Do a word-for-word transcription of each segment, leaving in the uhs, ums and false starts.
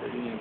المرسلين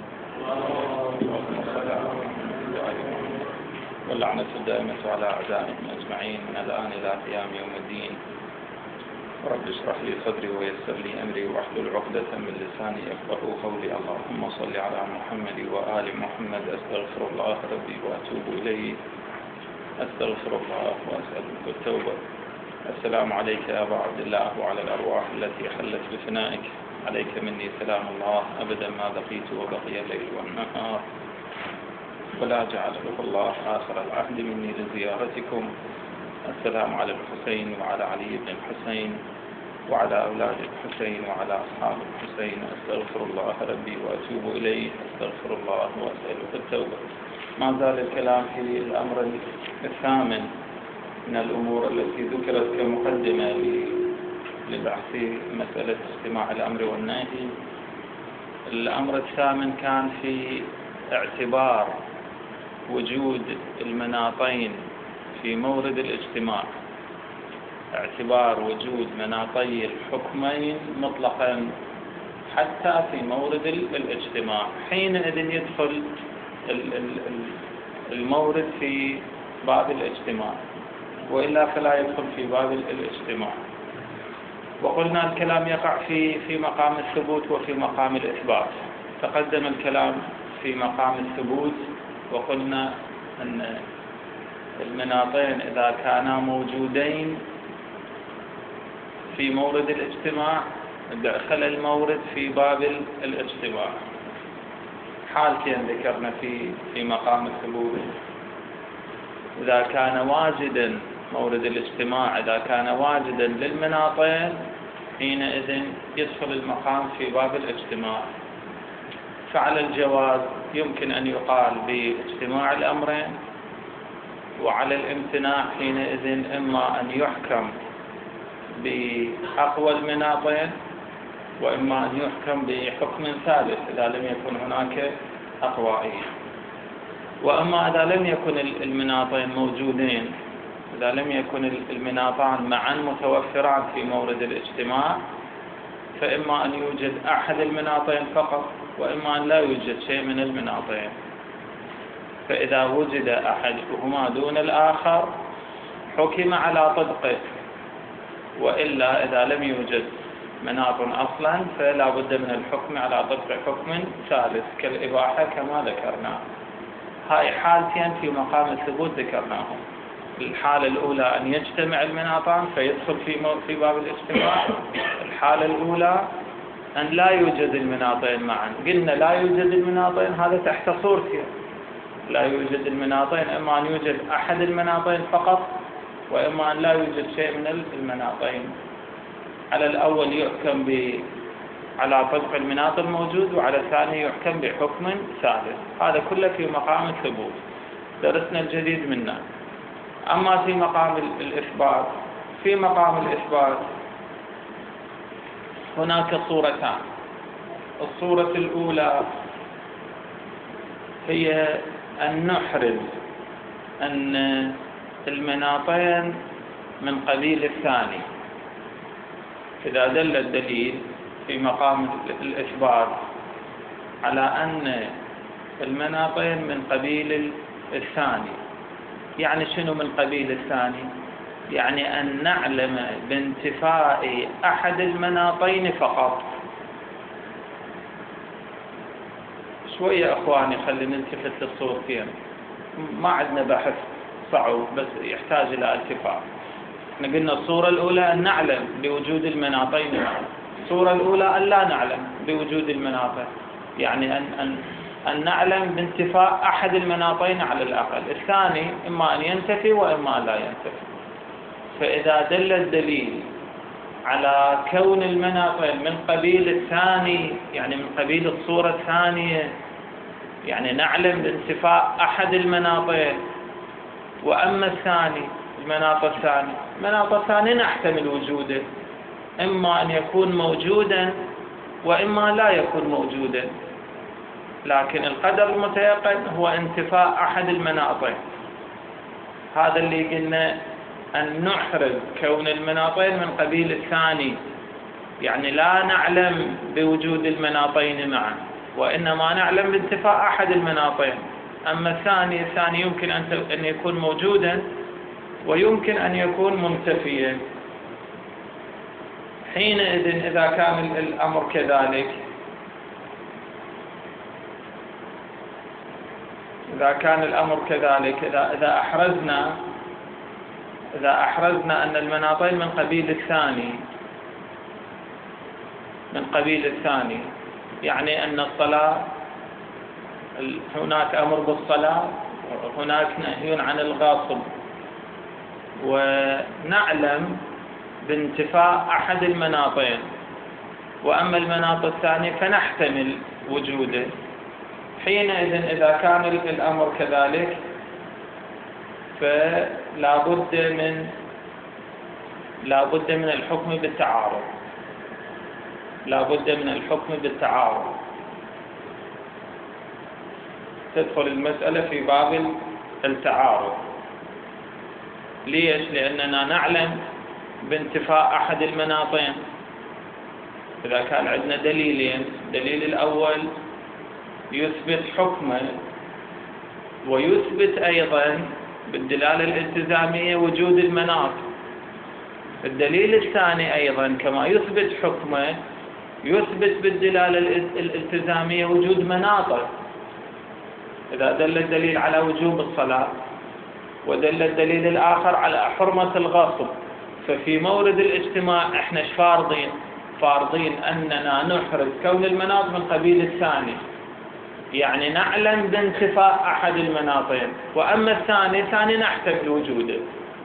واللعنة الدائمة على أعدائهم أجمعين من الآن إلى قيام يوم الدين. رب اشرح لي صدري ويسر لي أمري واحلل عقدة من لساني يفقهوا قولي. اللهم صل على محمد وآل محمد. أستغفر الله ربي وأتوب إليه، أستغفر الله وأسألك التوبة. السلام عليك يا أبا عبد الله وعلى الأرواح التي حلت بفنائك. عليك مني سلام الله أبدا ما بقيت وبقي الليل والنهار، ولا جعله الله آخر العهد مني لزيارتكم. السلام على الحسين وعلى علي بن الحسين وعلى أولاد الحسين وعلى أصحاب الحسين. أستغفر الله ربي وأتوب إليه، أستغفر الله وأسألك التوبة. ما زال الكلام في الأمر الثامن من الأمور التي ذكرت كمقدمة لبحث مسألة استماع الأمر والنهي. الأمر الثامن كان في اعتبار وجود المناطين في مورد الاجتماع، اعتبار وجود مناطي الحكمين مطلقا حتى في مورد الاجتماع. حينئذ يدخل المورد في باب الاجتماع، وإلا فلا يدخل في باب الاجتماع. وقلنا الكلام يقع في في مقام الثبوت وفي مقام الإثبات. تقدم الكلام في مقام الثبوت، وقلنا أن المناطين إذا كانا موجودين في مورد الاجتماع دخل المورد في باب الاجتماع. حالتين ذكرنا في في مقام الثبوت: إذا كان واجدا مورد الاجتماع، إذا كان واجدا للمناطين حينئذ يدخل المقام في باب الاجتماع. فعلى الجواز يمكن أن يقال باجتماع الأمرين، وعلى الامتناع حينئذ إما أن يحكم بأقوى المناطين، وإما أن يحكم بحكم ثالث إذا لم يكن هناك أقوائية. وأما إذا لم يكن المناطين موجودين، إذا لم يكن المناطان معا متوفران في مورد الاجتماع، فإما أن يوجد أحد المناطين فقط، وإما أن لا يوجد شيء من المناطين. فإذا وجد أحدهما دون الآخر حكم على طبقه، وإلا إذا لم يوجد مناط أصلا فلا بد من الحكم على طبق حكم ثالث كالإباحة كما ذكرنا. هاي حالتين في مقام الثبوت ذكرناهم. الحالة الأولى أن يجتمع المناطان فيدخل في في باب الاجتماع. الحالة الأولى أن لا يوجد المناطين معا. قلنا لا يوجد المناطين هذا تحت صورتين: لا يوجد المناطين، إما أن يوجد أحد المناطين فقط، وإما أن لا يوجد شيء من المناطين. على الأول يحكم ب على طبق المناط الموجود، وعلى الثاني يحكم بحكم ثالث. هذا كله في مقام الثبوت، درسنا الجديد منه. أما في مقام الإثبات، في مقام الإثبات هناك صورتان. الصورة الأولى هي أن نحرز أن المناطين من قبيل الثاني. إذا دل الدليل في مقام الإثبات على أن المناطين من قبيل الثاني، يعني شنو من قبيل الثاني؟ يعني أن نعلم بانتفاء أحد المناطين فقط. شوية أخواني خلي نلتفت للصورتين، ما عندنا بحث صعب بس يحتاج إلى التفات. احنا قلنا الصورة الأولى أن نعلم بوجود المناطين، الصورة الأولى أن لا نعلم بوجود المناطين، يعني أن, أن, أن نعلم بانتفاء أحد المناطين على الأقل. الثاني إما أن ينتفي وإما أن لا ينتفي. فإذا دل الدليل على كون المناطين من قبيل الثاني، يعني من قبيل الصورة الثانية، يعني نعلم بانتفاء أحد المناطين. وأما الثاني المناط الثاني المناط الثاني نحتمل وجوده، إما أن يكون موجودا وإما لا يكون موجودا، لكن القدر المتيقن هو انتفاء أحد المناطين. هذا اللي قلنا أن نحرز كون المناطين من قبيل الثاني، يعني لا نعلم بوجود المناطين معا، وإنما نعلم بانتفاء أحد المناطين. أما الثاني الثاني يمكن أن يكون موجودا ويمكن أن يكون منتفيا. حينئذ إذا كان الأمر كذلك إذا كان الأمر كذلك إذا إذا أحرزنا إذا أحرزنا أن المناطين من قبيل الثاني من قبيل الثاني يعني أن الصلاة هناك أمر بالصلاة وهناك نهي عن الغاصب، ونعلم بانتفاء أحد المناطين، وأما المناط الثاني فنحتمل وجوده. حينئذ إذا كان الأمر كذلك فلا بد من لا بد من الحكم بالتعارض لا بد من الحكم بالتعارض تدخل المسألة في باب التعارض. ليش؟ لأننا نعلم بانتفاء أحد المناطين. إذا كان عندنا دليلين، الدليل الأول يثبت حكما ويثبت أيضا بالدلالة الالتزامية وجود المناط. الدليل الثاني أيضا كما يثبت حكما يثبت بالدلالة الالتزامية وجود مناطه. إذا دل الدليل على وجوب الصلاة ودل الدليل الآخر على حرمة الغصب، ففي مورد الاجتماع احنا ايش فارضين؟ فارضين أننا نحرز كون المناط من قبيل الثاني، يعني نعلم بانتفاء أحد المناطين، وأما الثاني ثاني نحتمل وجوده.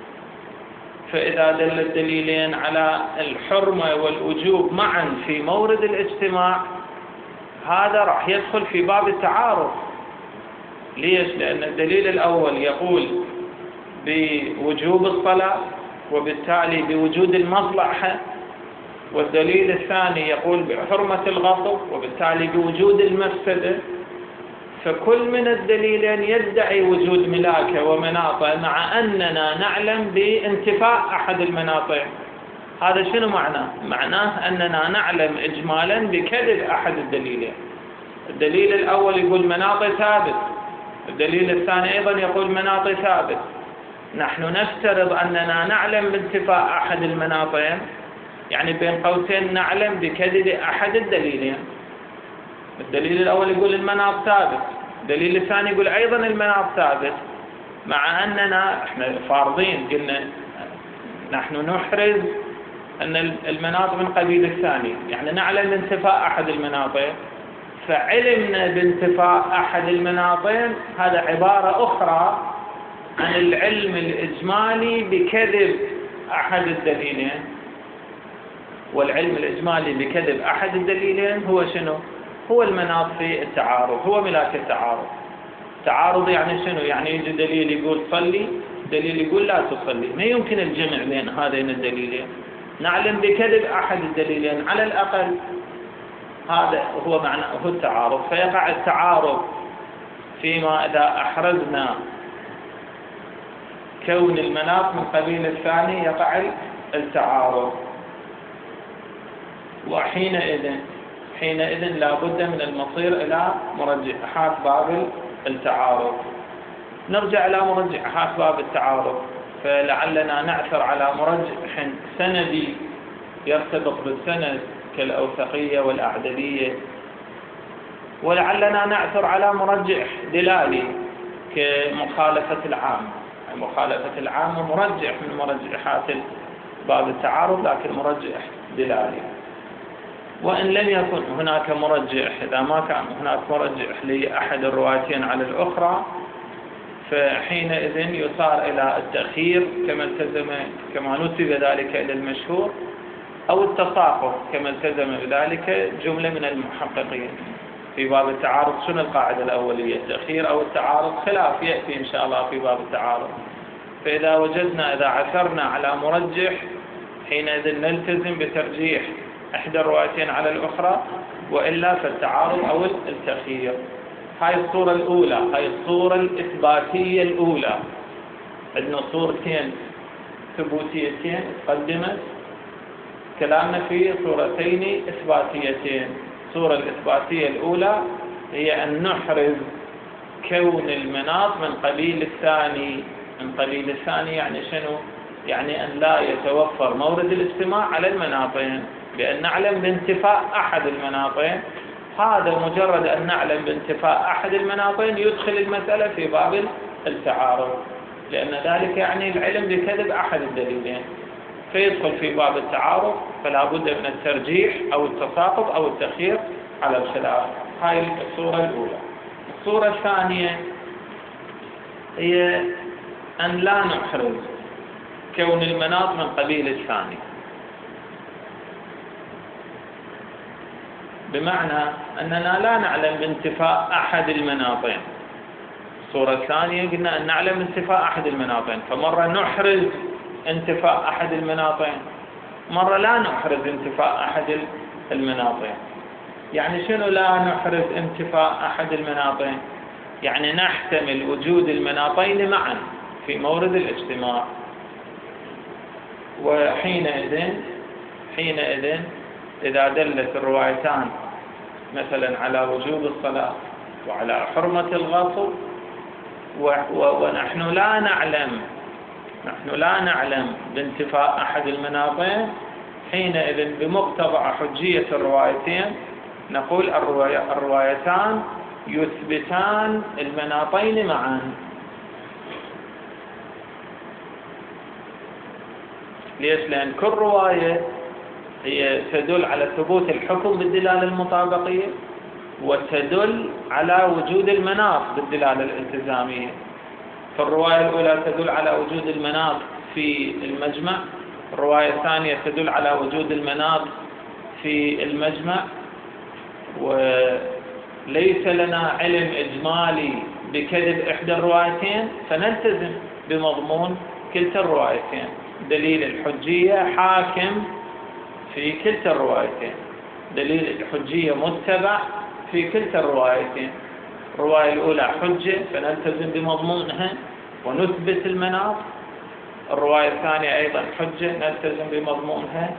فإذا دل الدليلين على الحرمة والوجوب معا في مورد الاجتماع هذا راح يدخل في باب التعارض. ليش؟ لأن الدليل الأول يقول بوجوب الصلاة وبالتالي بوجود المصلحة، والدليل الثاني يقول بحرمة الغصب وبالتالي بوجود المفسدة. فكل من الدليلين يدعي وجود ملاكة ومناطة مع أننا نعلم بانتفاء أحد المناطين. هذا شنو معناه؟ معناه أننا نعلم إجمالا بكذب أحد الدليلين. الدليل الأول يقول مناطي ثابت، الدليل الثاني أيضا يقول مناطي ثابت. نحن نفترض أننا نعلم بانتفاء أحد المناطين، يعني بين قوسين نعلم بكذب أحد الدليلين. الدليل الأول يقول المناط ثابت، الدليل الثاني يقول أيضا المناط ثابت، مع أننا احنا فارضين قلنا نحن نحرز أن المناط من قبيل الثاني، يعني نعلم بانتفاء أحد المناطين. فعلمنا بانتفاء أحد المناطين هذا عبارة أخرى عن العلم الإجمالي بكذب أحد الدليلين. والعلم الإجمالي بكذب أحد الدليلين هو شنو؟ هو المناط في التعارض، هو ملاك التعارض. تعارض يعني شنو؟ يعني يجي دليل يقول صلي، دليل يقول لا تصلي، ما يمكن الجمع بين هذين الدليلين. نعلم بكذب أحد الدليلين على الأقل، هذا هو معنى هو التعارض. فيقع التعارض فيما إذا أحرزنا كون المناط من قبيل الثاني يقع التعارض. وحينئذ حينئذ لا بد من المصير إلى مرجحات باب التعارض. نرجع إلى مرجحات باب التعارض، فلعلنا نعثر على مرجح سندي يرتبط بالسند كالأوثقية والأعددية، ولعلنا نعثر على مرجح دلالي كمخالفة العام. مخالفة العام مرجح من مرجحات باب التعارض، لكن مرجح دلالي. وإن لم يكن هناك مرجح، إذا ما كان هناك مرجح لأحد الروايتين على الأخرى، فحينئذ يصار إلى التأخير كما التزم كما نسب ذلك إلى المشهور، أو التساقط كما التزم بذلك جملة من المحققين في باب التعارض. شنو القاعدة الأولية؟ التأخير أو التعارض؟ خلاف يأتي إن شاء الله في باب التعارض. فإذا وجدنا إذا عثرنا على مرجح حينئذ نلتزم بترجيح إحدى الروايتين على الأخرى، وإلا فالتعارض أو التأخير. هاي الصورة الأولى، هاي الصورة الإثباتية الأولى. عندنا صورتين ثبوتيتين قدمت كلامنا في صورتين إثباتيتين. الصورة الإثباتية الأولى هي أن نحرز كون المناط من قبيل الثاني. من قبيل الثاني يعني شنو؟ يعني أن لا يتوفر مورد الاجتماع على المناطين، بأن نعلم بانتفاء أحد المناطين. هذا مجرد أن نعلم بانتفاء أحد المناطين يدخل المسألة في باب التعارض، لأن ذلك يعني العلم بكذب أحد الدليلين، فيدخل في باب التعارض، فلا بد من الترجيح أو التساقط أو التخيير على الخلاف. هاي الصورة الأولى. الصورة الثانية هي أن لا نحرز كون المناط من قبيل الثاني، بمعنى أننا لا نعلم بانتفاء أحد المناطين. الصورة الثانية قلنا أن نعلم انتفاء أحد المناطين، فمرة نحرز انتفاء أحد المناطين، مرة لا نحرز انتفاء أحد المناطين. يعني شنو لا نحرز انتفاء أحد المناطين؟ يعني نحتمل وجود المناطين معا في مورد الاجتماع، وحينئذ حينئذ إذا دلت الروايتان مثلا على وجوب الصلاة وعلى حرمة الغصب ونحن لا نعلم نحن لا نعلم بانتفاء أحد المناطين، حينئذ بمقتضى حجية الروايتين نقول الروايتان يثبتان المناطين معا. ليش؟ لأن كل رواية هي تدل على ثبوت الحكم بالدلالة المطابقية، وتدل على وجود المناط بالدلالة الالتزامية. فالرواية الأولى تدل على وجود المناط في المجمع، الرواية الثانية تدل على وجود المناط في المجمع، وليس لنا علم إجمالي بكذب إحدى الروايتين، فنلتزم بمضمون كلتا الروايتين. دليل الحجية حاكم في كلتا الروايتين، دليل الحجية متبع في كلتا الروايتين. الرواية الأولى حجة فنلتزم بمضمونها ونثبت المناط، الرواية الثانية أيضا حجة نلتزم بمضمونها،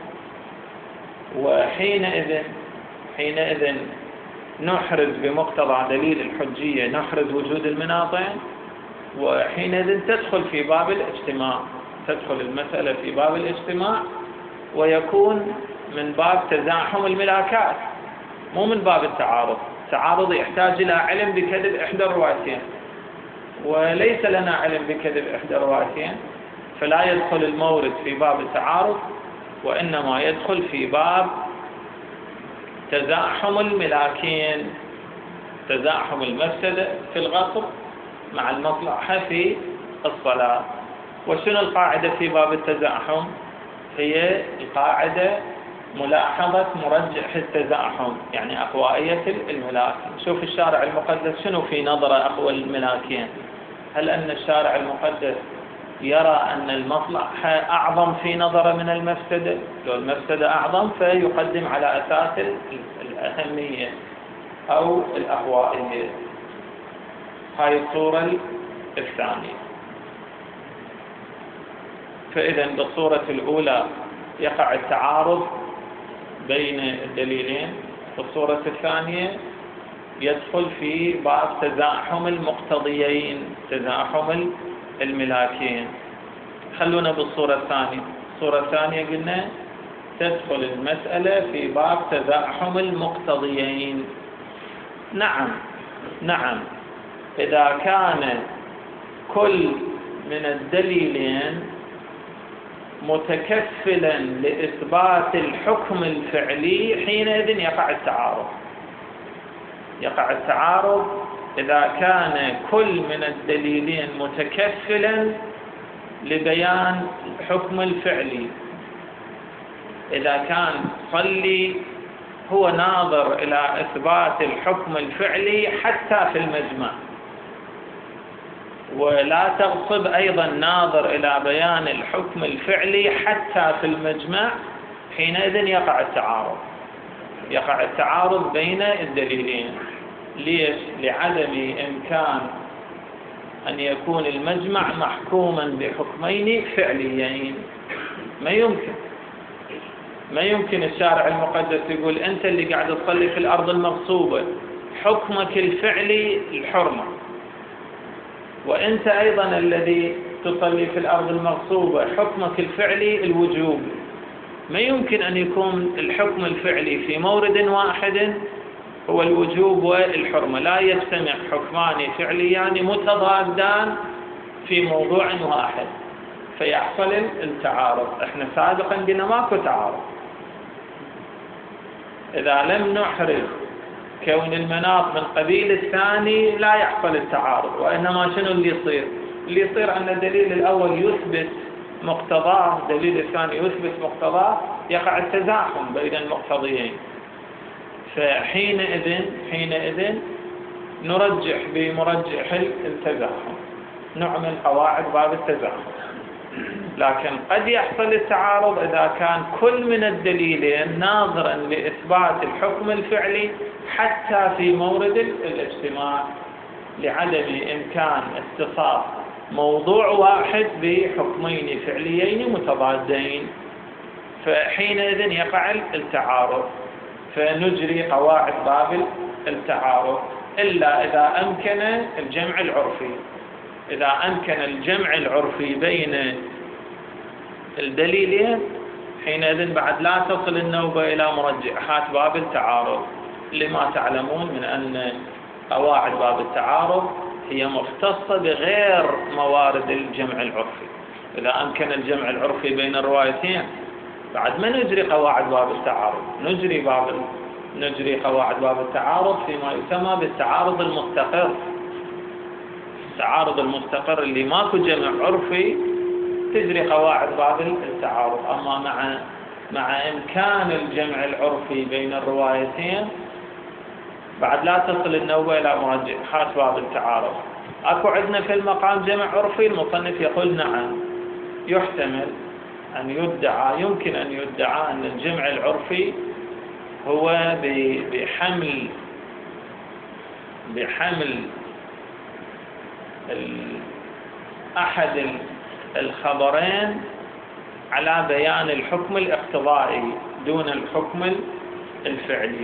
وحينئذ حينئذ نحرز بمقتضى دليل الحجية نحرز وجود المناطين، وحينئذ تدخل في باب الاجتماع، تدخل المسألة في باب الاجتماع، ويكون من باب تزاحم الملاكات مو من باب التعارض. التعارض يحتاج إلى علم بكذب إحدى الروايتين، وليس لنا علم بكذب إحدى الروايتين، فلا يدخل المورد في باب التعارض، وإنما يدخل في باب تزاحم الملاكين، تزاحم المفسدة في الغصب مع المصلحة في الصلاة. وشنو القاعدة في باب التزاحم؟ هي القاعدة ملاحظة مرجح التزاحم، يعني أقوائية الملاك. شوف الشارع المقدس شنو في نظرة أقوى الملاكين؟ هل أن الشارع المقدس يرى أن المصلحة أعظم في نظرة من المفسدة؟ لو المفسدة أعظم فيقدم على أساس الأهمية أو الأقوائية. هاي الصورة الثانية. فإذا بالصورة الأولى يقع التعارض بين الدليلين، والصورة الثانية يدخل في باب تزاحم المقتضيين، تزاحم الملاكين. خلونا بالصورة الثانية. الصورة الثانية قلنا تدخل المسألة في باب تزاحم المقتضيين. نعم نعم إذا كان كل من الدليلين متكفلا لإثبات الحكم الفعلي حينئذ يقع التعارض. يقع التعارض إذا كان كل من الدليلين متكفلا لبيان الحكم الفعلي. إذا كان صلي هو ناظر إلى إثبات الحكم الفعلي حتى في المجمع، ولا تغصب أيضا ناظر إلى بيان الحكم الفعلي حتى في المجمع، حينئذ يقع التعارض. يقع التعارض بين الدليلين. ليش؟ لعدم إمكان أن يكون المجمع محكوما بحكمين فعليين. ما يمكن ما يمكن الشارع المقدس يقول أنت اللي قاعد تصلي في الأرض المغصوبة حكمك الفعلي الحرمة، وأنت أيضا الذي تصلي في الأرض المغصوبة حكمك الفعلي الوجوب. ما يمكن أن يكون الحكم الفعلي في مورد واحد هو الوجوب والحرمة، لا يجتمع حكمان فعليان متضادان في موضوع واحد فيحصل التعارض. احنا سابقا قلنا ماكو تعارض. إذا لم نحرز كون المناط من قبيل الثاني لا يحصل التعارض، وإنما شنو اللي يصير؟ اللي يصير أن الدليل الأول يثبت مقتضاه، الدليل الثاني يثبت مقتضاه، يقع التزاحم بين المقتضيين. فحينئذ حينئذ نرجح بمرجح التزاحم، نعمل قواعد باب التزاحم. لكن قد يحصل التعارض إذا كان كل من الدليلين ناظرا لإثبات الحكم الفعلي حتى في مورد الاجتماع، لعدم إمكان اختصاص موضوع واحد بحكمين فعليين متضادين، فحينئذ يقع التعارض، فنجري قواعد باب التعارض إلا إذا أمكن الجمع العرفي. إذا أمكن الجمع العرفي بين الدليلين حينئذ بعد لا تصل النوبة إلى مرجحات باب التعارض، لما تعلمون من أن قواعد باب التعارض هي مختصة بغير موارد الجمع العرفي. إذا أمكن الجمع العرفي بين الروايتين بعد ما نجري قواعد باب التعارض، نجري باب نجري قواعد باب التعارض فيما يسمى بالتعارض المستقر. التعارض المستقر اللي ماكو جمع عرفي تجري قواعد باب التعارض. أما مع مع إمكان الجمع العرفي بين الروايتين بعد لا تصل النوبة إلى مرجحات باب التعارض. أكو عندنا في المقام جمع عرفي؟ المصنف يقول نعم، يحتمل أن يدعى، يمكن أن يدعى أن الجمع العرفي هو بحمل بحمل أحد الخبرين على بيان الحكم الاقتضائي دون الحكم الفعلي.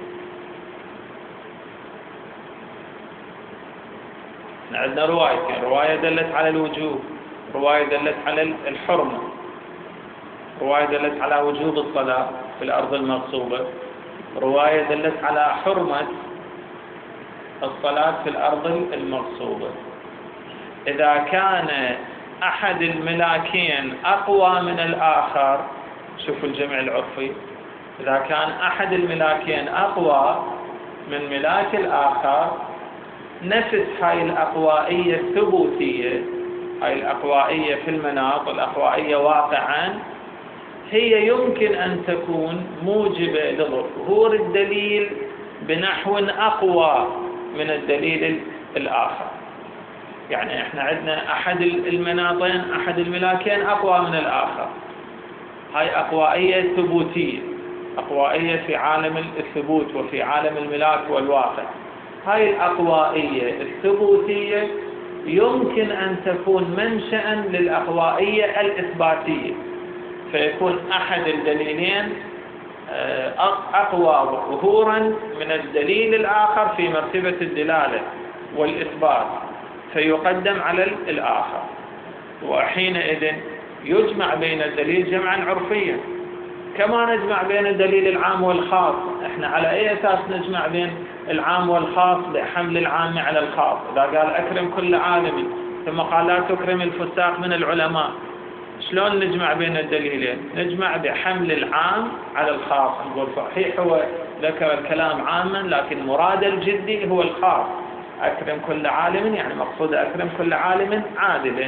عندنا روايتين، رواية دلت على الوجوب، رواية دلت على الحرمة. رواية دلت على وجوب الصلاة في الأرض المغصوبة، رواية دلت على حرمة الصلاة في الأرض المغصوبة. إذا كان أحد الملاكين أقوى من الآخر، شوفوا الجمع العرفي، إذا كان أحد الملاكين أقوى من ملاك الآخر، نفس هاي الأقوائية الثبوتية، هاي الأقوائية في المناط، الأقوائية واقعا، هي يمكن أن تكون موجبة لظهور الدليل بنحو أقوى من الدليل الآخر. يعني احنا عندنا أحد المناطين، أحد الملاكين أقوى من الآخر، هاي أقوائية ثبوتية، أقوائية في عالم الثبوت وفي عالم الملاك والواقع. هاي الأقوائية الثبوتية يمكن أن تكون منشأ للأقوائية الإثباتية، فيكون أحد الدليلين أقوى ظهورا من الدليل الآخر في مرتبة الدلالة والإثبات، فيقدم على الآخر، وحينئذ يجمع بين الدليل جمعا عرفيا. كما نجمع بين الدليل العام والخاص. احنا على اي اساس نجمع بين العام والخاص؟ بحمل العام على الخاص. اذا قال اكرم كل عالم ثم قال لا تكرم الفساق من العلماء، شلون نجمع بين الدليلين؟ نجمع بحمل العام على الخاص. نقول صحيح هو ذكر الكلام عاما لكن مراد الجدي هو الخاص، اكرم كل عالم يعني مقصود اكرم كل عالم عادل،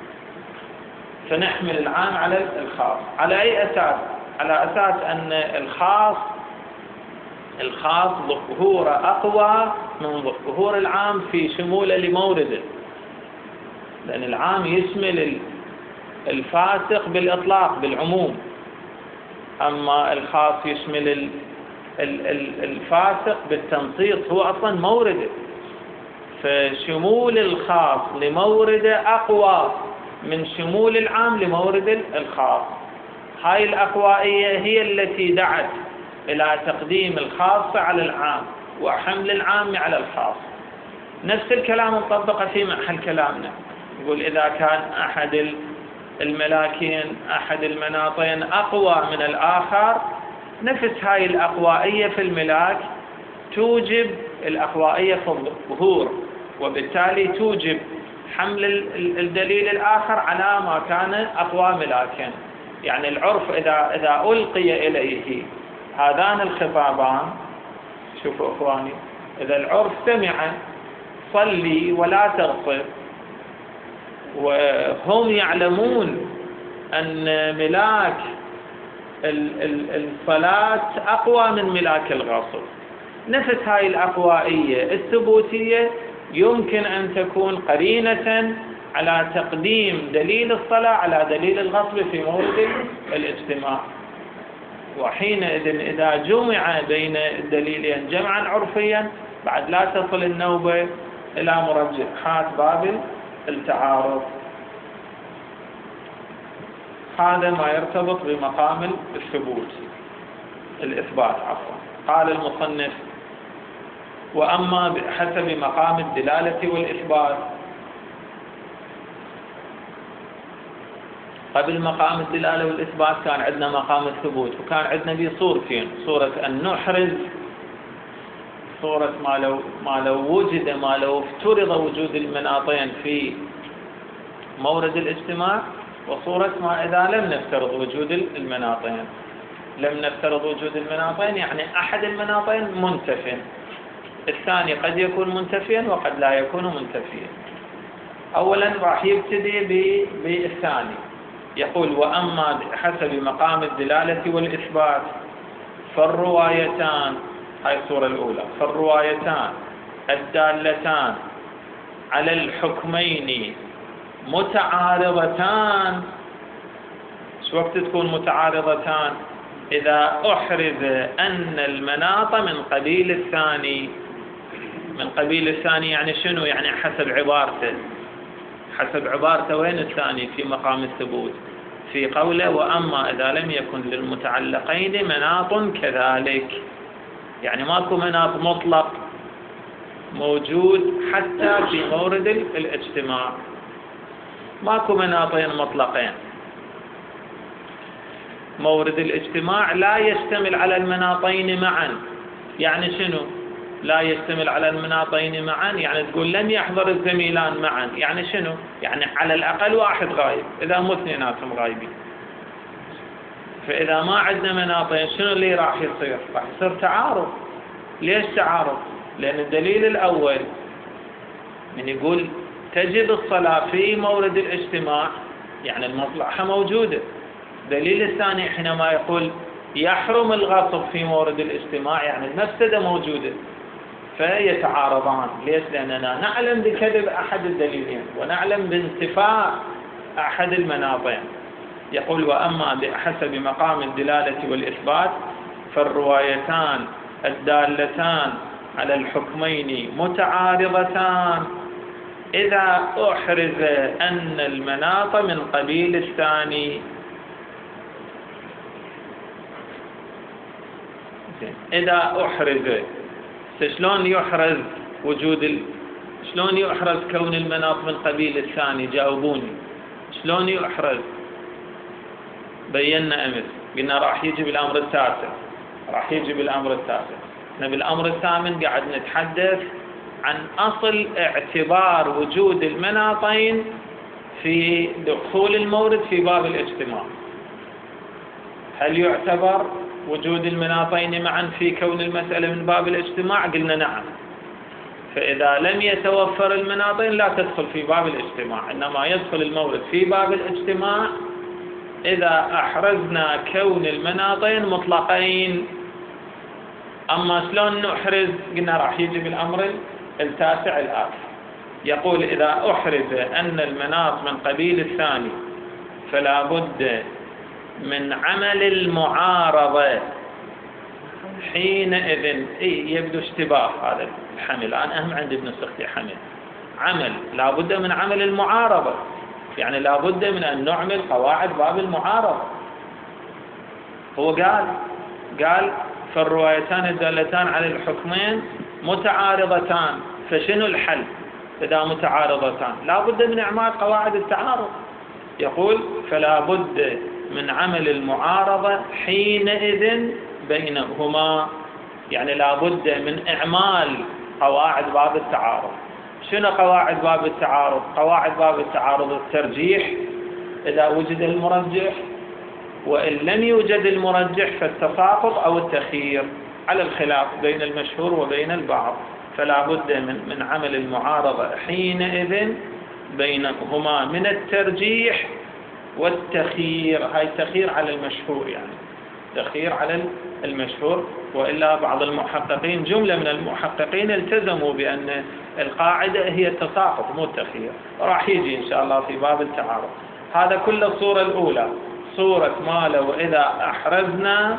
فنحمل العام على الخاص. على اي اساس؟ على أساس أن الخاص الخاص ظهوره أقوى من ظهور العام في شموله لمورده، لأن العام يشمل الفاسق بالإطلاق بالعموم، أما الخاص يشمل الفاسق بالتنصيص، هو أصلا مورده، فشمول الخاص لمورده أقوى من شمول العام لمورد الخاص. هاي الأقوائية هي التي دعت إلى تقديم الخاص على العام وحمل العام على الخاص. نفس الكلام نطبقه في محل كلامنا، يقول إذا كان أحد الملاكين أحد المناطين أقوى من الآخر، نفس هاي الأقوائية في الملاك توجب الأقوائية في الظهور، وبالتالي توجب حمل الدليل الآخر على ما كان أقوى ملاكا. يعني العرف إذا إذا ألقي إليه هذان الخطابان، شوفوا إخواني، إذا العرف سمع صلي ولا تغصب، وهم يعلمون أن ملاك الصلاة أقوى من ملاك الغصب، نفس هاي الأقوائية الثبوتية يمكن أن تكون قرينة على تقديم دليل الصلاة على دليل الغصب في مورد الاجتماع. وحينئذ إذا جمع بين الدليلين جمعا عرفيا بعد لا تصل النوبة إلى مرجحات باب التعارض. هذا ما يرتبط بمقام الثبوت الإثبات عفوا. قال المصنف: وأما بحسب مقام الدلالة والإثبات. قبل مقام الدلالة والإثبات كان عندنا مقام الثبوت، وكان عندنا به صورتين: صورة أن نحرز، صورة ما لو ما لو وجد ما لو افترض وجود المناطين في مورد الاجتماع، وصورة ما إذا لم نفترض وجود المناطين. لم نفترض وجود المناطين يعني أحد المناطين منتف، الثاني قد يكون منتفيا وقد لا يكون منتفيا. أولا راح يبتدي بالثاني، يقول: وأما حسب مقام الدلالة والإثبات فالروايتان، هاي الصورة الأولى، فالروايتان الدالتان على الحكمين متعارضتان. شو وقت تكون متعارضتان؟ إذا أحرز أن المناط من قبيل الثاني. من قبيل الثاني يعني شنو؟ يعني حسب عبارته، حسب عبارته وين الثاني في مقام الثبوت؟ في قوله: وأما إذا لم يكن للمتعلقين مناط كذلك. يعني ماكو مناط مطلق موجود حتى في مورد الاجتماع، ماكو مناطين مطلقين. مورد الاجتماع لا يشتمل على المناطين معا. يعني شنو لا يشتمل على المناطين معا؟ يعني تقول لم يحضر الزميلان معا، يعني شنو؟ يعني على الأقل واحد غايب، إذا مو اثنيناتهم غايبين. فإذا ما عندنا مناطين شنو اللي راح يصير؟ راح يصير تعارض. ليش تعارض؟ لأن الدليل الأول من يقول تجب الصلاة في مورد الاجتماع يعني المصلحة موجودة. الدليل الثاني حينما يقول يحرم الغصب في مورد الاجتماع يعني المفسدة موجودة، فيتعارضان. ليش؟ لأننا نعلم بكذب أحد الدليلين ونعلم بانتفاء أحد المناطين. يقول: وأما بحسب مقام الدلالة والإثبات فالروايتان الدالتان على الحكمين متعارضتان إذا أحرز أن المناط من قبيل الثاني. إذا أحرز، شلون يحرز وجود ال... شلون يحرز كون المناط من قبيل الثاني؟ جاوبوني، شلون يحرز؟ بينا أمس قلنا راح يجي بالأمر التاسع، راح يجي بالأمر التاسع. احنا بالأمر الثامن قاعد نتحدث عن أصل اعتبار وجود المناطين في دخول المورد في باب الاجتماع. هل يعتبر وجود المناطين معا في كون المسألة من باب الاجتماع؟ قلنا نعم. فإذا لم يتوفر المناطين لا تدخل في باب الاجتماع، إنما يدخل المورد في باب الاجتماع إذا أحرزنا كون المناطين مطلقين. أما شلون نحرز؟ قلنا راح يجي بالأمر التاسع الآتي. يقول: إذا أحرز أن المناط من قبيل الثاني فلا بد من عمل المعارضة. حينئذ إيه يبدو اشتباه هذا الحمل. أنا أهم عندي بنسختي حمل عمل، لا بد من عمل المعارضة، يعني لا بد من أن نعمل قواعد باب المعارضة. هو قال قال فالروايتان الدالتان على الحكمين متعارضتان، فشنو الحل إذا متعارضتان؟ لا بد من إعمال قواعد التعارض. يقول فلا بد من عمل المعارضة حينئذ بينهما، يعني لا بد من إعمال قواعد باب التعارض. شنو قواعد باب التعارض؟ قواعد باب التعارض الترجيح إذا وجد المرجح، وإن لم يوجد المرجح فالتساقط أو التخيير على الخلاف بين المشهور وبين البعض. فلا بد من من عمل المعارضة حينئذ بينهما من الترجيح والتخيير. هاي التخيير على المشهور، يعني تخيير على المشهور. وإلا بعض المحققين، جملة من المحققين، التزموا بأن القاعدة هي التساقط مو التخيير. راح يجي إن شاء الله في باب التعارض. هذا كل الصورة الأولى، صورة ما لو إذا أحرزنا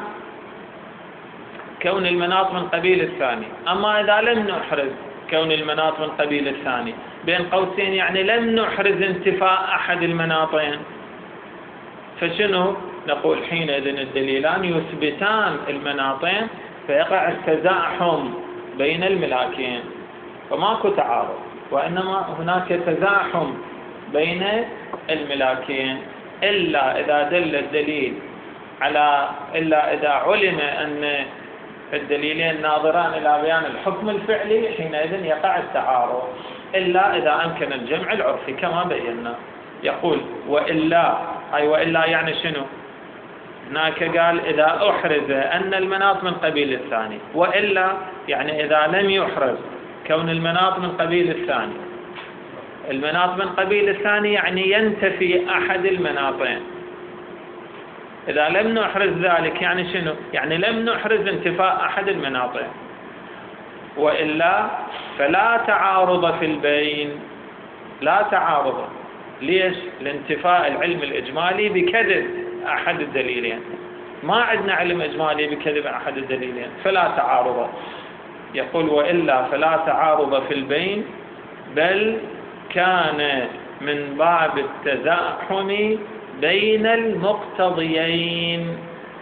كون المناط من قبيل الثاني. أما إذا لم نحرز كون المناط من قبيل الثاني، بين قوسين يعني لم نحرز انتفاء أحد المناطين، فشنو نقول؟ حينئذ الدليلان يثبتان المناطين فيقع التزاحم بين الملاكين، فماكو تعارض، وإنما هناك تزاحم بين الملاكين، إلا إذا دل الدليل على إلا إذا علم أن الدليلين ناظران إلى بيان الحكم الفعلي، حينئذ يقع التعارض، إلا إذا أمكن الجمع العرفي كما بينا. يقول وإلا، أي وإلا يعني شنو؟ هناك قال إذا أحرز أن المناط من قبيل الثاني، وإلا يعني إذا لم يحرز كون المناط من قبيل الثاني. المناط من قبيل الثاني يعني ينتفي أحد المناطين. إذا لم نحرز ذلك يعني شنو؟ يعني لم نحرز انتفاء أحد المناطين. وإلا فلا تعارض في البين، لا تعارض. ليش؟ لانتفاء العلم الإجمالي بكذب أحد الدليلين. ما عندنا علم إجمالي بكذب أحد الدليلين، فلا تعارض. يقول وإلا فلا تعارض في البين، بل كان من باب التزاحم بين المقتضيين.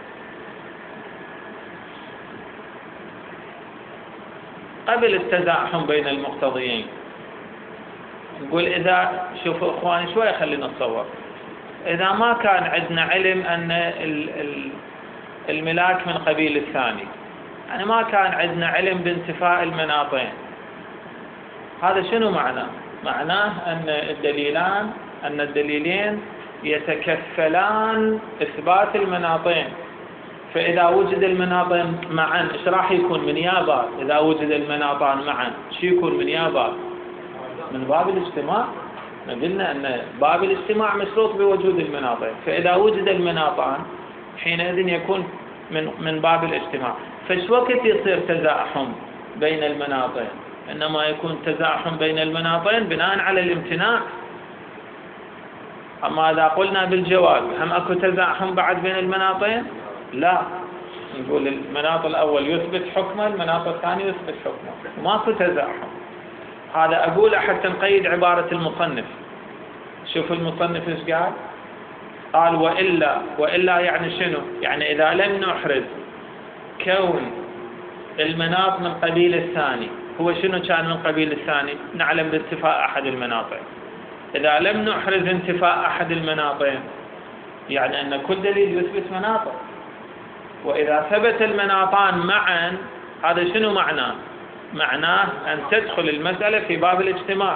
قبل التزاحم بين المقتضيين نقول إذا، شوفوا إخواني شوية خلينا نتصور، إذا ما كان عندنا علم أن الملاك من قبيل الثاني، يعني ما كان عندنا علم بانتفاء المناطين، هذا شنو معناه؟ معناه أن الدليلان أن الدليلين يتكفلان إثبات المناطين. فإذا وجد المناطين معا إيش راح يكون من يابا؟ إذا وجد المناطان معا شو يكون من يابا؟ من باب الاجتماع. قلنا أن باب الاجتماع مشروط بوجود المناطين، فإذا وجد المناطان حينئذ يكون من من باب الاجتماع. فايش وقت يصير تزاحم بين المناطين؟ إنما يكون تزاحم بين المناطين بناء على الامتناع. أما إذا قلنا بالجواز هم أكو تزاحم بعد بين المناطين؟ لا، نقول المناط الأول يثبت حكمه، المناط الثاني يثبت حكمه، ماكو تزاحم. هذا أقوله حتى نقيد عبارة المصنف. شوف المصنف ايش قال؟ قال وإلا، وإلا يعني شنو؟ يعني إذا لم نحرز كون المناط من قبيل الثاني، هو شنو كان من قبيل الثاني؟ نعلم بانتفاء أحد المناطين. إذا لم نحرز انتفاء أحد المناطين يعني أن كل دليل يثبت مناطق. وإذا ثبت المناطان معا هذا شنو معناه؟ معناه أن تدخل المسألة في باب الاجتماع.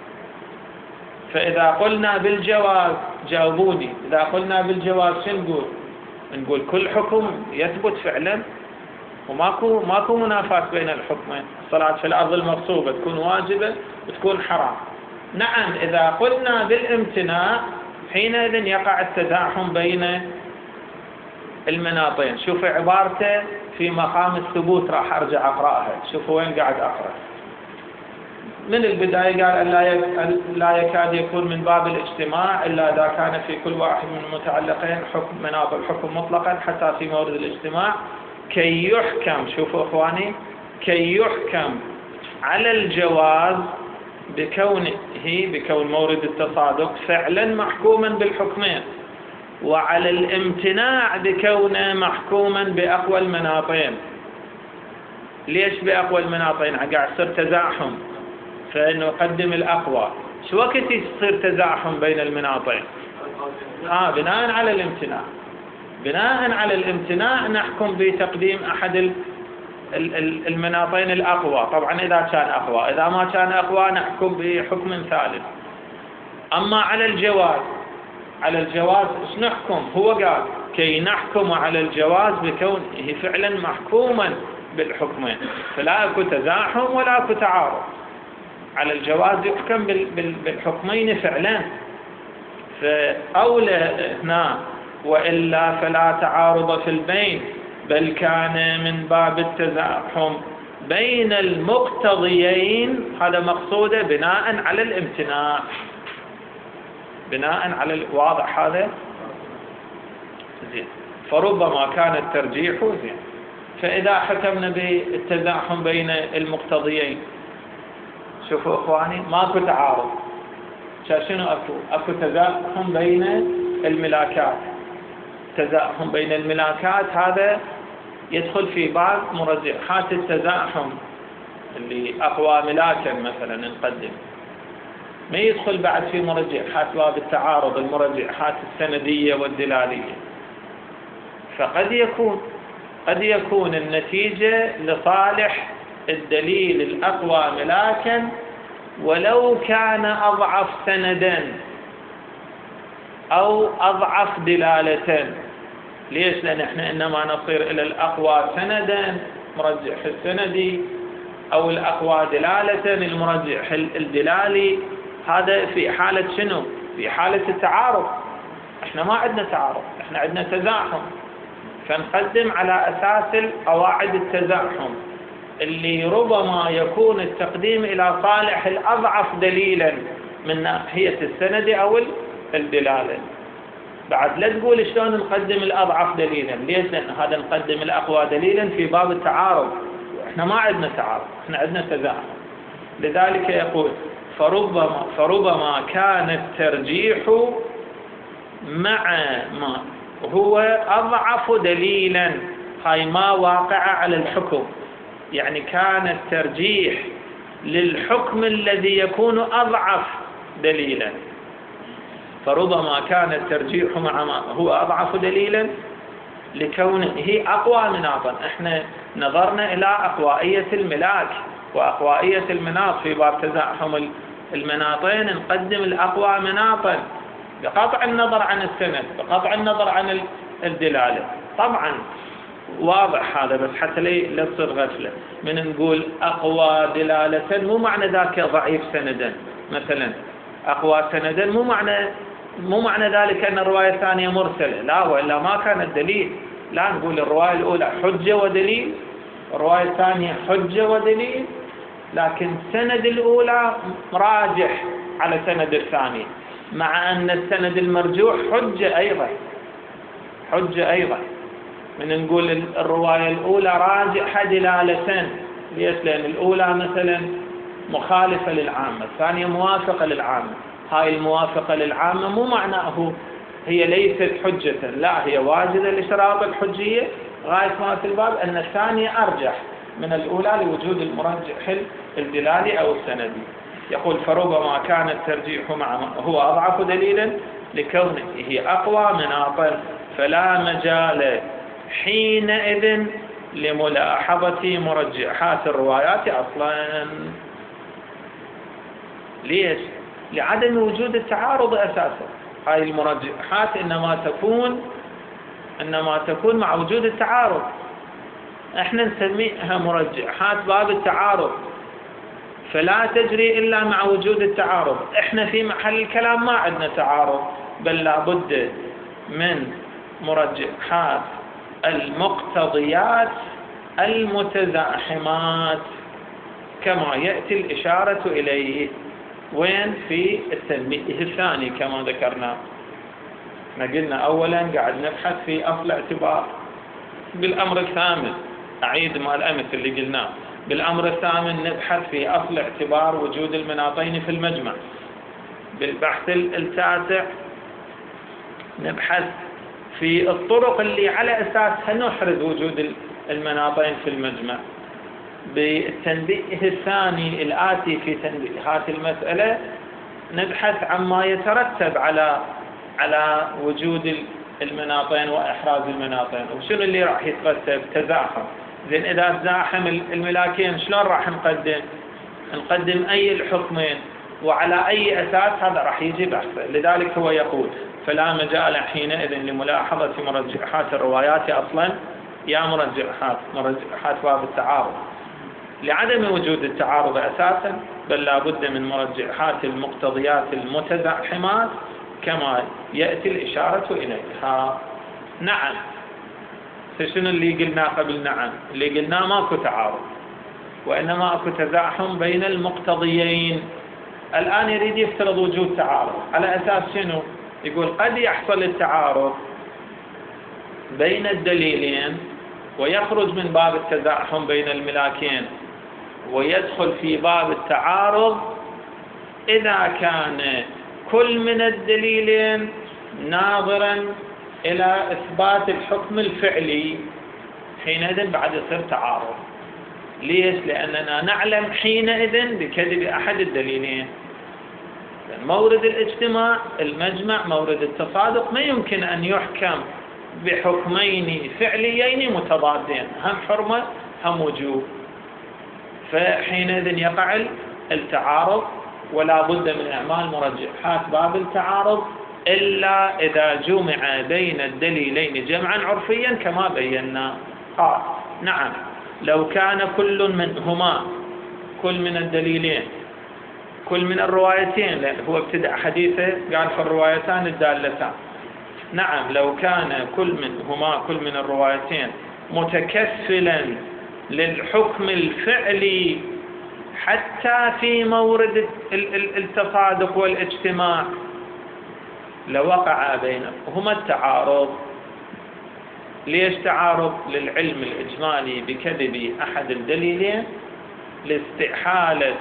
فإذا قلنا بالجواز، جاوبوني، إذا قلنا بالجواز شو نقول؟ نقول كل حكم يثبت فعلا وماكو ماكو منافاة بين الحكمين. الصلاة في الأرض المغصوبة تكون واجبة وتكون حرام. نعم إذا قلنا بالامتناع حينئذ يقع التزاحم بين المناطين. شوف عبارته في مقام الثبوت، راح أرجع أقرأها. شوفوا وين قاعد أقرأ. من البداية قال أن لا يكاد يكون من باب الاجتماع إلا إذا كان في كل واحد من المتعلقين حكم مناط الحكم مطلقا حتى في مورد الاجتماع كي يحكم، شوفوا إخواني، كي يحكم على الجواز بكونه بكون مورد التصادق فعلا محكوما بالحكمين. وعلى الامتناع بكونه محكوما بأقوى المناطين. ليش بأقوى المناطين؟ قاعد يصير تزاحم، فإنه يقدم الأقوى. شو وقت يصير تزاحم بين المناطين؟ آه بناء على الامتناع. بناء على الامتناع نحكم بتقديم أحد المناطين الأقوى، طبعا إذا كان أقوى. إذا ما كان أقوى نحكم بحكم ثالث. أما على الجواز، على الجواز ايش نحكم؟ هو قال كي نحكم على الجواز بكونه فعلا محكوما بالحكمين، فلا اكو تزاحم ولا اكو تعارض. على الجواز يحكم بالحكمين فعلا، فأولى هنا وإلا فلا تعارض في البين، بل كان من باب التزاحم بين المقتضيين. هذا مقصوده بناء على الامتناع، بناء على الواضح هذا زين. فربما كان الترجيح زين. فإذا حكمنا بالتزاحم بين المقتضيين، شوفوا إخواني ماكو تعارض، شنو أكو؟ أكو تزاحم بين الملاكات. تزاحم بين الملاكات هذا يدخل في باب مرجحات التزاحم، اللي أقوى ملاكا مثلا نقدم، ما يدخل بعد في مرجحات باب التعارض، المرجحات السندية والدلالية. فقد يكون قد يكون النتيجة لصالح الدليل الأقوى ملاكا ولو كان أضعف سندا أو أضعف دلالة. ليش؟ لأن احنا إنما نصير إلى الأقوى سندا مرجح السندي، أو الأقوى دلالة المرجح الدلالي. هذا في حالة شنو؟ في حالة التعارض. احنا ما عندنا تعارض، احنا عندنا تزاحم، فنقدم على أساس القواعد التزاحم اللي ربما يكون التقديم إلى صالح الأضعف دليلا من ناحية السند أو الدلالة. بعد لا تقول شلون نقدم الأضعف دليلا، ليش؟ لأن هذا نقدم الأقوى دليلا في باب التعارض، احنا ما عندنا تعارض، احنا عندنا تزاحم. لذلك يقول فربما فربما كان الترجيح مع ما هو أضعف دليلا، هاي ما واقع على الحكم، يعني كان الترجيح للحكم الذي يكون أضعف دليلا. فربما كان الترجيح مع ما هو أضعف دليلا لكونه هي أقوى مناطا. احنا نظرنا إلى أقوائية الملاك وأقوائية المناط في باب تزاحم المناطين، نقدم الأقوى مناطا بقطع النظر عن السند، بقطع النظر عن الدلالة. طبعا واضح هذا، بس حتى لا تصير غفلة من نقول أقوى دلالة مو معنى ذاك ضعيف سندا. مثلا أقوى سندا مو معنى مو معنى ذلك أن الرواية الثانية مرسلة، لا، وإلا ما كان الدليل. لا، نقول الرواية الأولى حجة ودليل، الرواية الثانية حجة ودليل، لكن سند الأولى راجح على سند الثاني، مع أن السند المرجوح حجة أيضا حجة أيضا من نقول الرواية الأولى راجحة دلالة. ليش؟ لأن الأولى مثلا مخالفة للعامة، الثانية موافقة للعامة. هاي الموافقة للعامة مو معناه هي ليست حجة، لا، هي واجدة لشراط الحجية غاية ما في الباب أن الثانية أرجح من الأولى لوجود المرجح الدلالي أو السندي. يقول فربما كان الترجيح مع هو أضعف دليلا لكونه هي أقوى مناطا، فلا مجال حينئذ لملاحظة مرجحات الروايات أصلا. ليش؟ لعدم وجود التعارض أساسا. هاي المرجحات إنما تكون إنما تكون مع وجود التعارض. احنا نسميها مرجحات باب التعارض، فلا تجري إلا مع وجود التعارض. احنا في محل الكلام ما عندنا تعارض، بل لابد من مرجحات المقتضيات المتزاحمات كما يأتي الإشارة إليه. وين؟ في التنبيه الثاني كما ذكرنا. احنا قلنا أولا قاعد نبحث في أصل اعتبار. بالأمر الثامن أعيد ما الأمس اللي قلناه، بالأمر الثامن نبحث في أصل اعتبار وجود المناطين في المجمع. بالبحث التاسع نبحث في الطرق اللي على أساسها نحرز وجود المناطين في المجمع. بالتنبيه الثاني الآتي في تنبيهات المسألة نبحث عما يترتب على على وجود المناطين وإحراز المناطين، وشنو اللي راح يترتب؟ تزاحم. زين إذا تزاحم الملاكين شلون راح نقدم؟ نقدم أي الحكمين وعلى أي أساس؟ هذا راح يجي بحثه. لذلك هو يقول فلا مجال حينئذ لملاحظة مرجحات الروايات أصلا يا مرجحات مرجحات باب التعارض لعدم وجود التعارض أساسا، بل لا بد من مرجحات المقتضيات المتزاحمات كما يأتي الإشارة إليها. نعم، فشنو اللي قلنا قبل؟ نعم، اللي قلنا ماكو تعارض وإنما أكو تزاحم بين المقتضيين. الآن يريد يفترض وجود تعارض على أساس شنو؟ يقول قد يحصل التعارض بين الدليلين ويخرج من باب التزاحم بين الملاكين ويدخل في باب التعارض إذا كان كل من الدليلين ناظرا إلى إثبات الحكم الفعلي، حينئذ بعد يصير تعارض. ليش؟ لأننا نعلم حينئذ بكذب أحد الدليلين. مورد الاجتماع المجمع مورد التصادق ما يمكن أن يحكم بحكمين فعليين متضادين، هم حرمة هم وجوب، فحينئذ يقع التعارض ولا بد من إعمال مرجحات باب التعارض إلا إذا جمع بين الدليلين جمعا عرفيا كما بينا. قال نعم لو كان كل منهما كل من الدليلين كل من الروايتين، لأن هو ابتدأ حديثه قال في الروايتان الدالتان. نعم لو كان كل منهما كل من الروايتين متكفلا للحكم الفعلي حتى في مورد التصادق والاجتماع لوقع بينهما التعارض. ليش تعارض؟ للعلم الإجمالي بكذب أحد الدليلين لاستحالة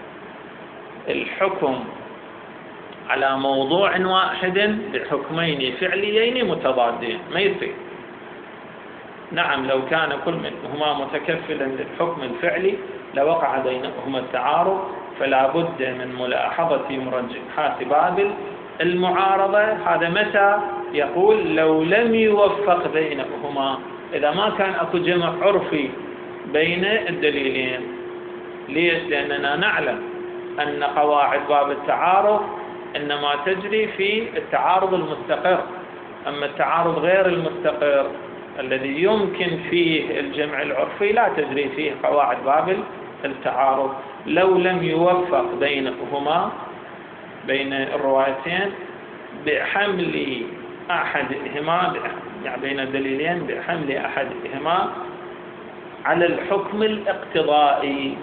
الحكم على موضوع واحد بحكمين فعليين متضادين، ما يصير. نعم لو كان كل منهما متكفلا للحكم الفعلي لوقع بينهما التعارض، فلا بد من ملاحظة مرجحات باب المعارضة. هذا متى؟ يقول لو لم يوفق بينهما، إذا ما كان أكو جمع عرفي بين الدليلين. ليش؟ لأننا نعلم أن قواعد باب التعارض إنما تجري في التعارض المستقر، أما التعارض غير المستقر الذي يمكن فيه الجمع العرفي لا تجري فيه قواعد باب التعارض. لو لم يوفق بينهما بين الروايتين بحمل أحدهما يعني بين الدليلين بحمل أحدهما على الحكم الاقتضائي،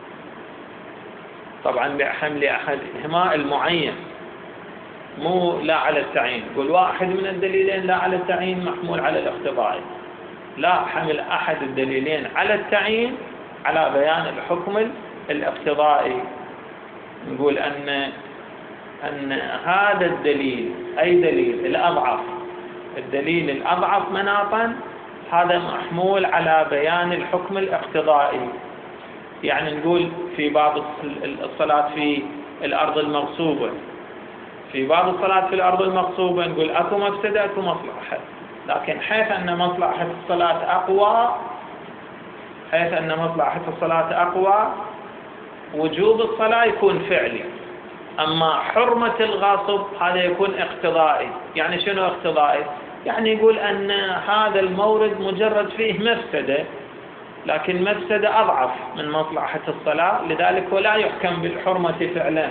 طبعا بحمل أحدهما المعين مو لا على التعيين. قل واحد من الدليلين لا على التعيين محمول على الاقتضائي، لا، حمل أحد الدليلين على التعيين على بيان الحكم الاقتضائي. نقول أن أن هذا الدليل أي دليل الأضعف الدليل الأضعف مناطا هذا محمول على بيان الحكم الاقتضائي. يعني نقول في باب الصلاة في الأرض المغصوبة في باب الصلاة في الأرض المغصوبة نقول أكو مفسدة أكو مصلحة، لكن حيث أن مصلحة الصلاة أقوى حيث أن مصلحة الصلاة أقوى وجوب الصلاة يكون فعلي، أما حرمة الغاصب هذا يكون اقتضائي. يعني شنو اقتضائي؟ يعني يقول أن هذا المورد مجرد فيه مفسدة، لكن مفسدة أضعف من مصلحة الصلاة، لذلك ولا يحكم بالحرمة فعلا.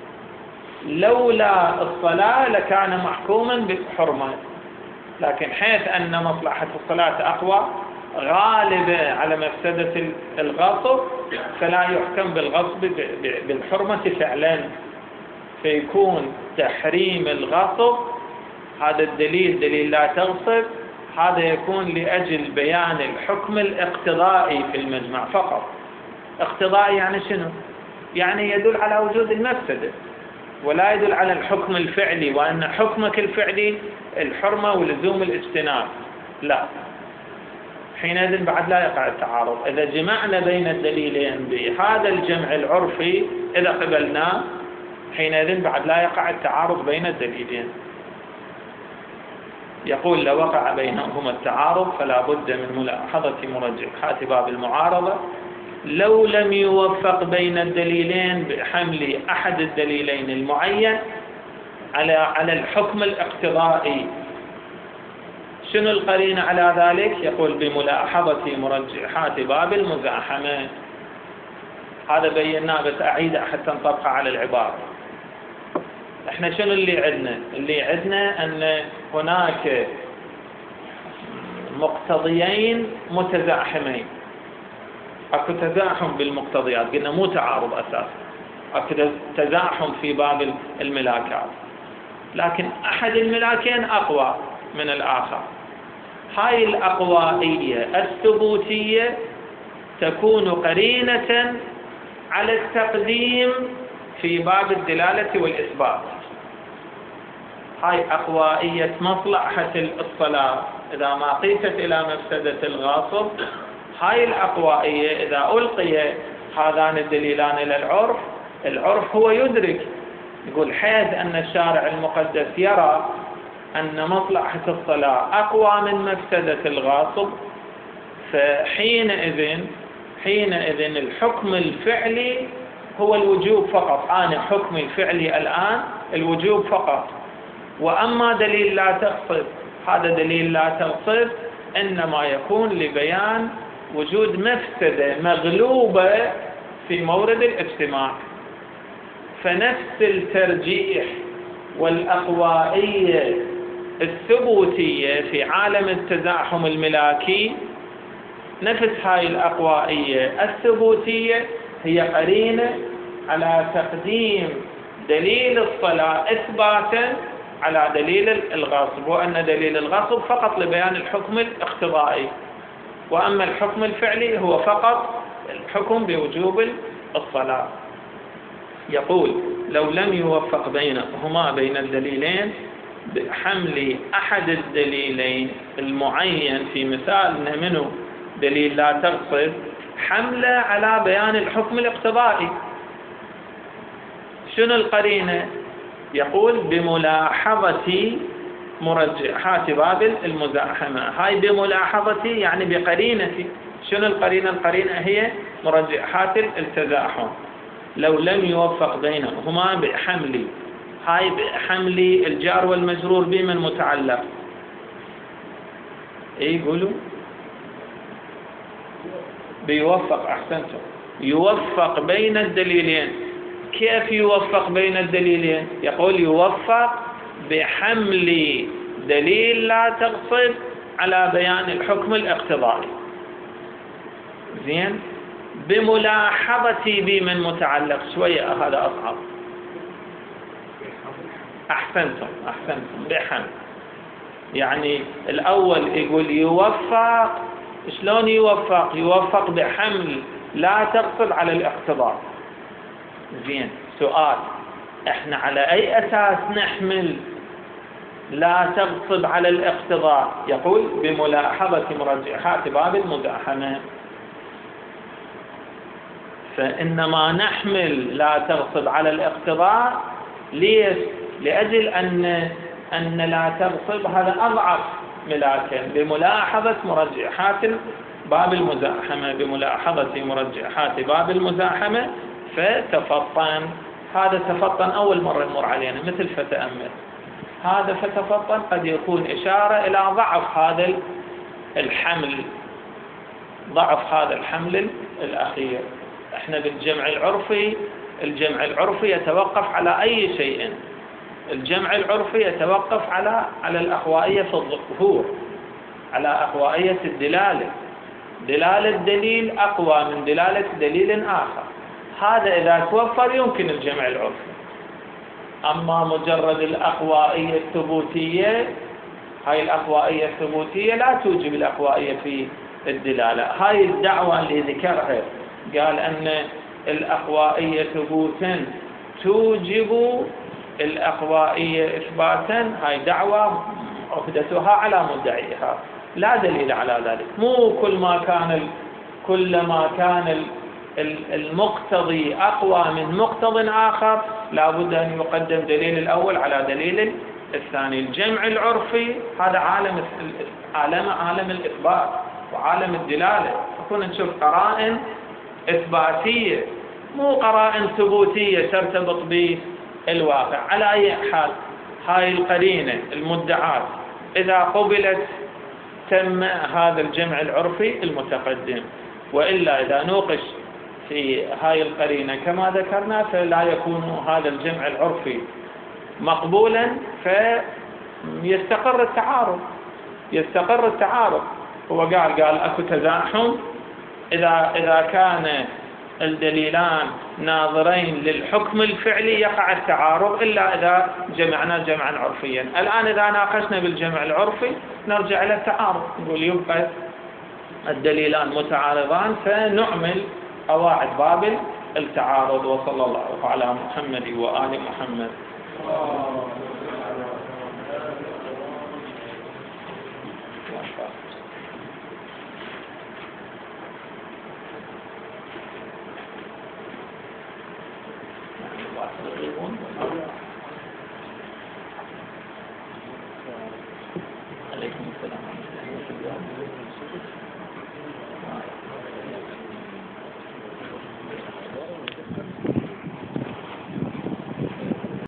لولا الصلاة لكان محكوما بالحرمة، لكن حيث أن مصلحة الصلاة أقوى غالبة على مفسدة الغصب فلا يحكم بالغصب بالحرمة فعلا، فيكون تحريم الغصب هذا الدليل دليل لا تغصب هذا يكون لأجل بيان الحكم الاقتضائي في المجمع فقط. اقتضائي يعني شنو؟ يعني يدل على وجود المفسدة، ولا يدل على الحكم الفعلي وأن حكمك الفعلي الحرمة ولزوم الاجتناب، لا، حينئذ بعد لا يقع التعارض. إذا جمعنا بين الدليلين بهذا الجمع العرفي إذا قبلناه حينئذ بعد لا يقع التعارض بين الدليلين. يقول لو وقع بينهما التعارض فلا بد من ملاحظة مرجحات باب المعارضة لو لم يوفق بين الدليلين بحمل أحد الدليلين المعين على على الحكم الاقتضائي. شنو القرينة على ذلك؟ يقول بملاحظة مرجحات باب المزاحمة. هذا بيناه بس أعيده حتى نطبقه على العبارة. احنا شنو اللي عندنا؟ اللي عندنا أن هناك مقتضيين متزاحمين، اكو تزاحم بالمقتضيات، قلنا مو تعارض اساسا، اكو تزاحم في باب الملاكات، لكن احد الملاكين اقوى من الاخر. هاي الاقوائيه الثبوتيه تكون قرينه على التقديم في باب الدلاله والاثبات. هاي اقوائيه مصلحه الصلاه اذا ما قيست الى مفسده الغاصب، هاي الأقوائية إذا ألقي هذان الدليلان إلى العرف، العرف هو يدرك، يقول حيث أن الشارع المقدس يرى أن مصلحة الصلاة أقوى من مفسدة الغاصب، فحينئذ حينئذ الحكم الفعلي هو الوجوب فقط. أنا حكمي الفعلي الآن الوجوب فقط، وأما دليل لا تغصب، هذا دليل لا تغصب إنما يكون لبيان وجود مفسدة مغلوبة في مورد الاجتماع. فنفس الترجيح والأقوائية الثبوتية في عالم التزاحم الملاكي، نفس هاي الأقوائية الثبوتية هي قرينة على تقديم دليل الصلاة إثباتا على دليل الغصب، وأن دليل الغصب فقط لبيان الحكم الاقتضائي، وأما الحكم الفعلي هو فقط الحكم بوجوب الصلاة. يقول لو لم يوفق بينهما بين الدليلين بحمل أحد الدليلين المعين في مثالنا منه دليل لا تغصب حمله على بيان الحكم الاقتضائي. شنو القرينة؟ يقول بملاحظة مرجحات باب المزاحمة. هاي بملاحظة يعني بقرينة. شنو القرينة؟ القرينة هي مرجحات التزاحم. لو لم يوفق بينهما بحمل، هاي بحمل الجار والمجرور بمن متعلق. ايه يقولوا بيوفق، احسنتم، يوفق بين الدليلين. كيف يوفق بين الدليلين؟ يقول يوفق بحمل دليل لا تغصب على بيان الحكم الاقتضائي. زين، بملاحظة بمن متعلق، شوية هذا أصعب. أحسنتم أحسنتم بحمل. يعني الأول يقول يوفق، شلون يوفق؟ يوفق بحمل لا تغصب على الاقتضاء. زين، سؤال، احنا على أي أساس نحمل لا تغصب على الاقتضاء؟ يقول بملاحظة مرجحات باب المزاحمة. فإنما نحمل لا تغصب على الاقتضاء ليش؟ لأجل أن أن لا تغصب هذا أضعف ملاكا بملاحظة مرجحات باب المزاحمة، بملاحظة مرجحات باب المزاحمة فتفطن. هذا تفطن أول مرة يمر علينا مثل فتأمل. هذا فتفطن قد يكون إشارة إلى ضعف هذا الحمل، ضعف هذا الحمل الأخير. احنا بالجمع العرفي، الجمع العرفي يتوقف على أي شيء؟ الجمع العرفي يتوقف على على الأقوائية في الظهور، على أقوائية الدلالة. دلالة دليل أقوى من دلالة دليل آخر، هذا إذا توفر يمكن الجمع العرفي. أما مجرد الأقوائية الثبوتية، هاي الأقوائية الثبوتية لا توجب الأقوائية في الدلالة. هاي الدعوة اللي ذكرها، قال أن الأقوائية ثبوتا توجب الأقوائية إثباتا هاي دعوة عهدتها على مدعيها، لا دليل على ذلك. مو كل ما كان كلما كان المقتضي أقوى من مقتض آخر لابد أن يقدم دليل الأول على دليل الثاني. الجمع العرفي هذا عالم عالم عالم الإثبات وعالم الدلالة، نكون نشوف قرائن إثباتية مو قرائن ثبوتية ترتبط بالواقع. على أي حال هاي القرينة المدعاة إذا قبلت تم هذا الجمع العرفي المتقدم، وإلا إذا نوقش في هاي القرينة كما ذكرنا فلا يكون هذا الجمع العرفي مقبولا، فيستقر التعارض يستقر التعارض هو قال قال أكو تزاحم إذا إذا كان الدليلان ناظرين للحكم الفعلي يقع التعارض، إلا إذا جمعنا جمعا عرفيا. الآن إذا ناقشنا بالجمع العرفي نرجع إلى التعارض، نقول يبقى الدليلان متعارضان فنعمل قواعد باب التعارض. وصلى الله على محمد وآل محمد. عليكم السلام ورحمة الله وبركاته.